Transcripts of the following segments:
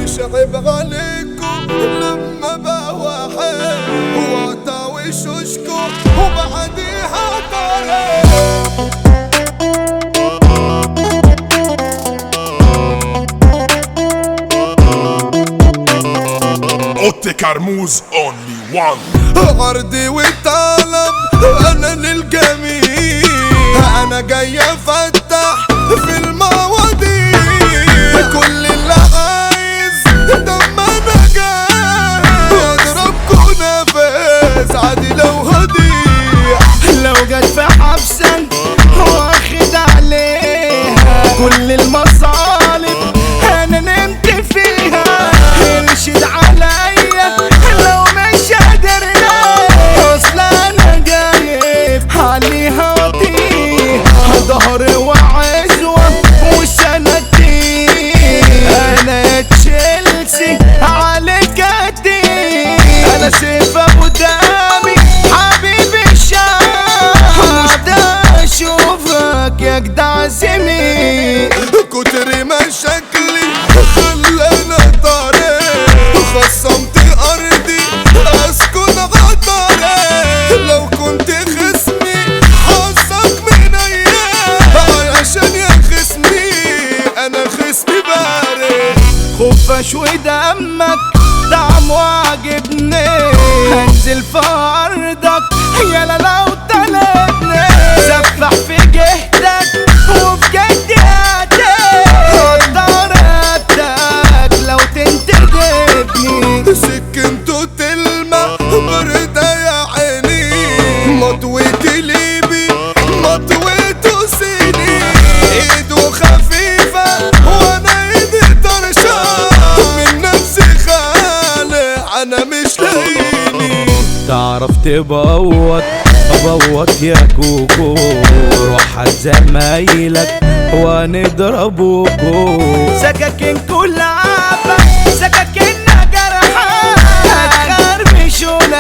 مش عيب عليكم لما بواحد وقطع وشوشكم وبعديها طريق. اوتي كرموز only one. عرضي والطلب انا للجميع، انا جاي افتح في المواضيع، كل اللي عايز دم انا جاي اضربكوا نفس عادي لو هضيع. لو جت في حبسك واخد عليها كل المصالب انا نمت فيها، ارشد عليا لو مش قادر اصل انا جايب عليها وطيها ظهري وعزوة وسندين، انا تشيلسي عليك ادين، انا سيف ابو دامي حبيبي الشعب، مشتاق اشوفك يا جدع زميل. كتر مشاكلي خلاني طريق، خصمت ارضي اسكن عطاري، لو كنت خصمي حظك من ايام، عشان يا خصمي انا خصمي بارد. خفاش ودمك طعمه عاجبني، هنزل في ارضك يالا لو طلبني، سفح في جهدك وفي جدياتك، قدر رقبتك لو تنتدبني، سكنته تلمع بردة يا عيني، مطويتي ليبي مطويته سيني، ايده خفيفة وانا ايدي طرشة، من نفسي خالق انا مش لاقيني. تعرف تبوط يا كوكو، روح على زمايلك ونضربوكو، سكاكين كل عبا سكاكيننا جرحة، هتخربشونا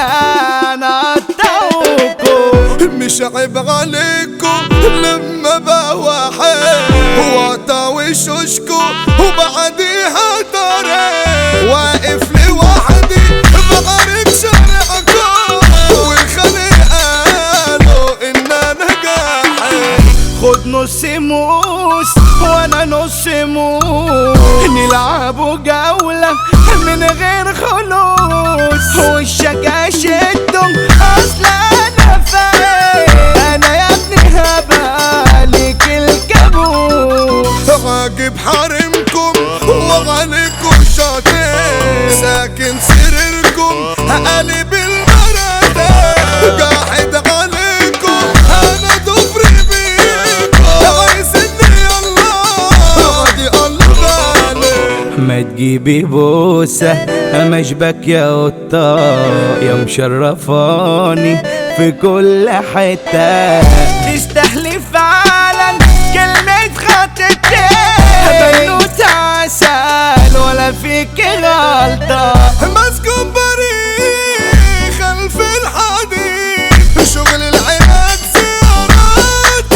نقطعوكو. مش عيب عليكم لما بواحد وقطع وشوشكم وبعديها طريق، واقف لوحدي بعرف شارعكم، والخلق قالوا ان انا جاحد. خد نص موس وانا نص موس، نلعبوا جولة من غير خلوص، وشك اشدهم اصل انا فايق، انا يا ابني هبالك الكابوس. عاجب حارمكم وعليكم شاطر، ساكن سريركم قلب المراتب، قاعد عليكم انا ضفري بيكم، عايزني الله عادي الله بالي. ما تجيبي بوسة مشبك يا قطة، يا مشرفاني في كل حتة، تستحلي فعلا كلمة خطتين، بنوت عسل ولا فيك غلطة، مسكون بريء خلف الحديد، شغل العياد زيارات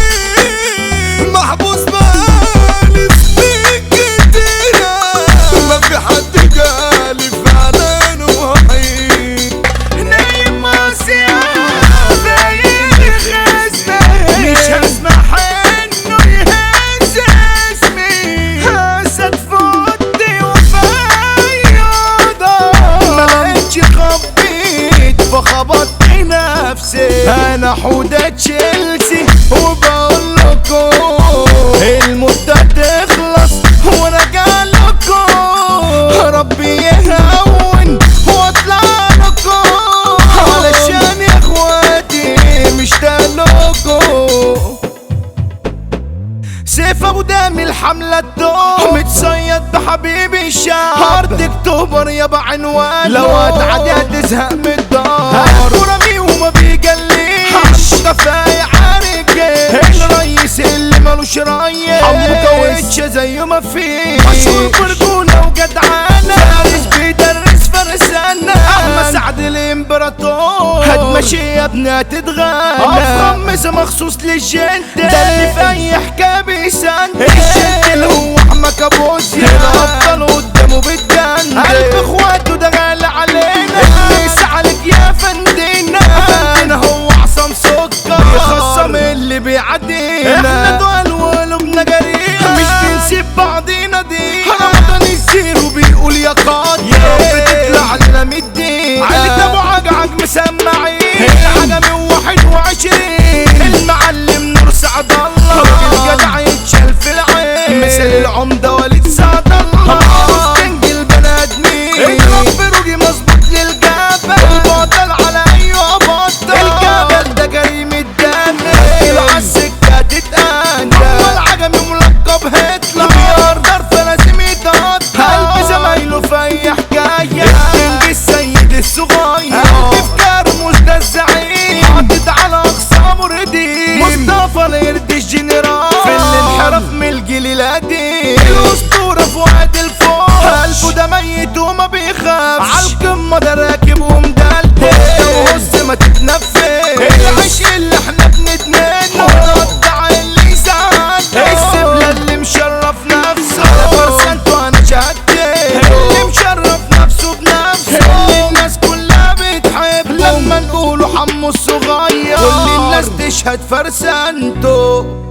عيد، محبوس بقالي سنين كتيرة، ما في حد جالي فعلا وحيد، نايم مصيعة باين خزنة، مش هسمح انه يهز اسمي، هسد فوتي وفياضة، ما لقيتش خبيت فخبطت نفسي، انا حودة تشيلسي وبقول لكم المدة تخلص وراجع لكم، ربي يهون واطلع لكم، علشان يا اخواتي مشتاق لكم. سيف ابو دامي الحملة الدوم، متصيد بحبيبي الشعب، ارض اكتوبر يابا عنوان، لو هتعدي هتزهق من الدار، ورمي وما بيجليش، كفاية عارجيش، الريس اللي مالوش ريس، عمو كاوتش زي ما فيش، مشهور برجولة وجدعانة، فارس بيدرس فرسانة، احمد سعد الامبراطور، هتمشي يا ابني هتتغنى، افخم مخصوص للجنت، ده اللي في اي حكاية بيسند، الجنت اللي هو احمد كابوس، الابطال قدامه كريم الدين عيلة ابو عجعج مسمعين العجمي 21 المعلم نور سعد الله راجل جدع يتشال في العين مثل العمدة وليد سعد الله كنج البني ادمين اضرب روجي مظبوط للجبل البطل على ايوه بطل الجبل ده كريم الدم العالسكة تتقنى هو العجمي ملقب هتلر بيقدر فلازم يتقطع قلب زمايله في اي حكاية الكنج السيد الصغير قلبي في كرموز ده الزعيم حاطط على اقصى مردين مصطفى القرد الجنرال في الانحراف من الجيل القديم الاسطورة فؤاد الفوق قلبه ده ميت وما بيخافش عالقمة ده راكب ومدلدل وهز ما تتنفس العشق اللي احنا بنتمنى ونقطع اللي يساعدنا السبلة اللي مشرف نفسه على فرسانته انا شهدت اللي مشرف نفسه بنفسه اللي الناس كلها بتحبه لما نقوله حمو الصغير كل الناس تشهد فرسانته.